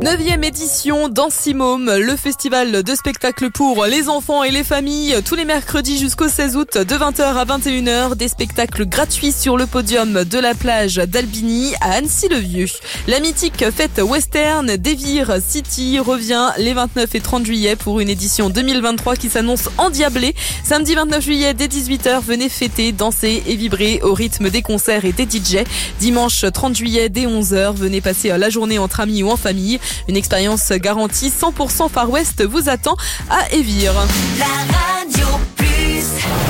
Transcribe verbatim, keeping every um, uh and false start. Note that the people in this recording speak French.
Neuvième édition d'Ansimôme, le festival de spectacles pour les enfants et les familles, tous les mercredis jusqu'au seize août de vingt heures à vingt et une heures, des spectacles gratuits sur le podium de la plage d'Albigny à Annecy-le-Vieux. La mythique fête western d'Evere City revient les vingt-neuf et trente juillet pour une édition deux mille vingt-trois qui s'annonce endiablée. Samedi vingt-neuf juillet dès dix-huit heures, venez fêter, danser et vibrer au rythme des concerts et des D J. Dimanche trente juillet dès onze heures, venez passer la journée entre amis ou en famille. Une expérience garantie cent pour cent Far West vous attend à Evere. La radio plus.